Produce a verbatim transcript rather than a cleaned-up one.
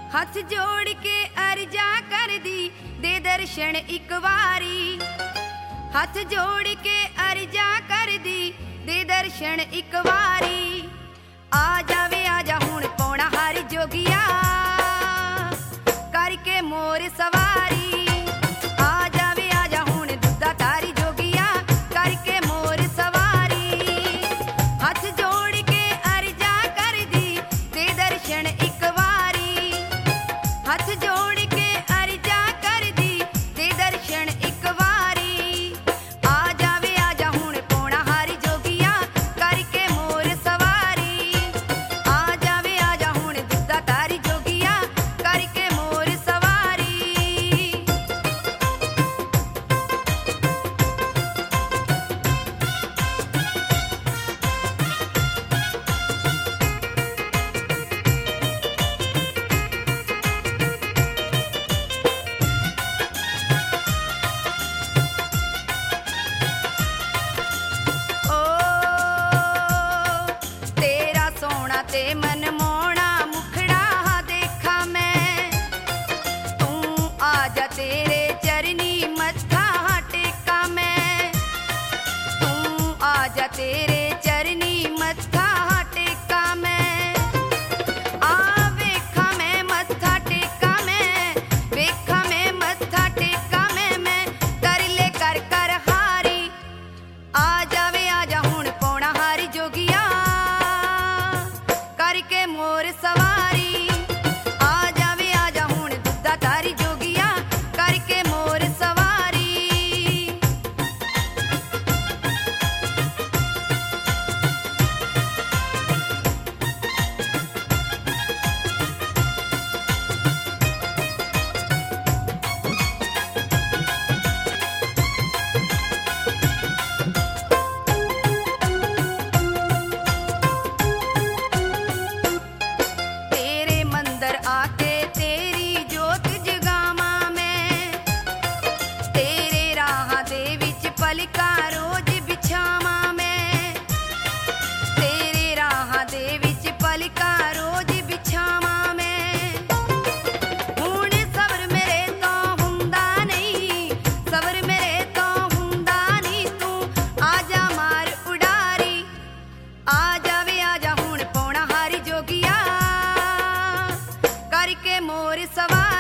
हथ जोड़ के अर्जा कर दी दे दर्शन एक वारी। हथ जोड़ के अर्जा कर दी दे दर्शन एक वारी। आ जावे आजा हुण पौना हर जोगिया करके मोर सवारी। आ जावे आजा हुण दुद्धा तारी जोगिया करके मोर सवारी। हथ जोड़ के अर्जा कर दी दे दर्शन एक वारी। हथ जोड़ के अर्जा कर दी दे दर्शन एक वारी। आ जावे आजा हुण पौना हारी जोगिया करके मोर सवारी। आ जावे आजा हुण दुद्धा तारी जोगिया करके मोर सवारी। ओ तेरा सोना ते मन मोना मुखड़ा देखा मैं। तू आजा तेरे चरनी मत्था टेका मैं। तू आजा तेरे चरनी मत्था टेका मैं। आ वेखा मैं मत्था टेका मैं। वेखा मैं मत्था टेका मैं। मैं तरले कर कर हारी। आ जावे आजा हुण पौना हारी जोगिया करके मोर सवारी। आ जावे आजा हुण दुद्धा तारी जोगिया करके मोर सवारी। तेरे मंदिर आके तेरी जोत जगावा मैं। तेरे राह दे विच पलका रोज बिछावा मैं। तेरे राह दे विच पलका रोज बिछावा मैं। हुण सबर मेरे तो हुंदा नहीं। सबर मेरे तो हुंदा नहीं। तू आजा मार उडारी। आ जावे आजा हुण पौना हारी जोगिया करके मोर सवारी।